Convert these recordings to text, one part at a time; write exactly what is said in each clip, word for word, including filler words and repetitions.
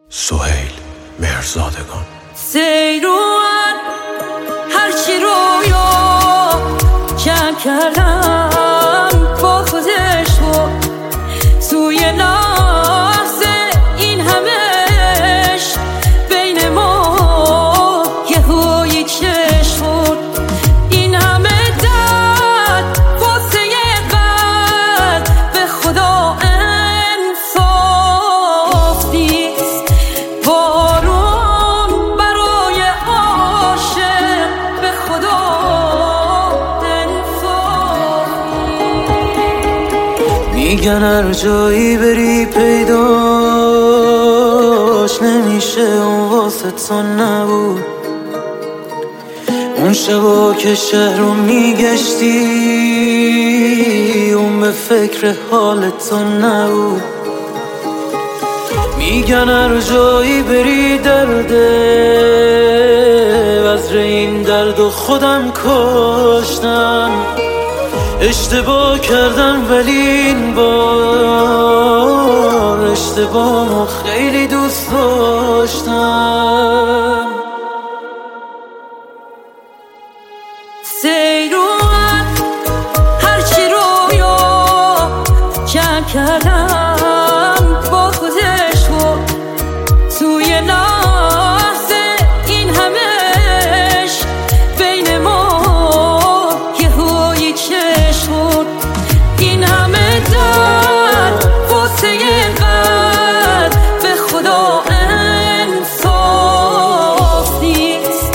سهیل مهرزادگان. سیروان هرچی رویا جمع کردم با خودش و توی لحظه این همش بین ما یه هوی چشم این همه درد واسه قلب به خدا انصاف نیست. بارون برای عاشق به خدا انصاف نیست. میگن هر جایی بری پیداش نمیشه، اون واسه تو نبود. اون شبا که شهر رو میگشتی اون به فکر حال تو نبود. میگن هر جایی بری درده، وزر این درد و خودم کشتم. اشتباه کردم ولی این بار اشتباهمو خیلی دوست داشتم. سیروان هرچی رویا جمع کردم با خودش و توی لحظه این همش بین ما یه هوی چشم این همه درد واسه قلب به خدا انصاف نیست.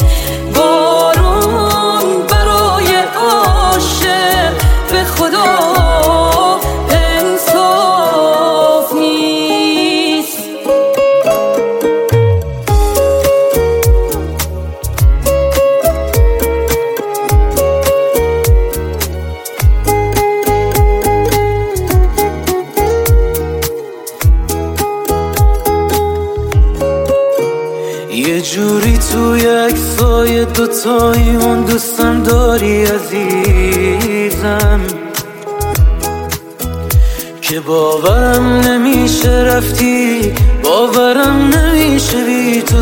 بارون برای عاشق به خدا انصاف نیست. یه جوری توی عکسای دوتاییمون دوستم داری عزیزم، که باورم نمیشه رفتی، باورم نمیشه بی تو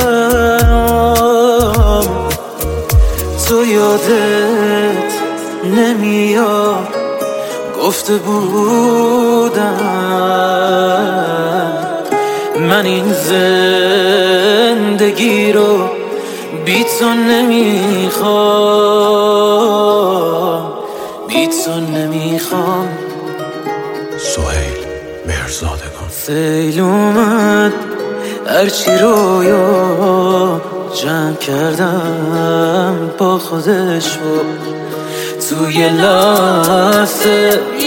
تنام. تو یادت نمیاد گفته بودم من این زندگی رو بی تو نمیخوام، بی تو نمیخوام. سهیل مهرزادگان. سیل اومد هرچی رویا جمع کردم با خودش و توی لحظه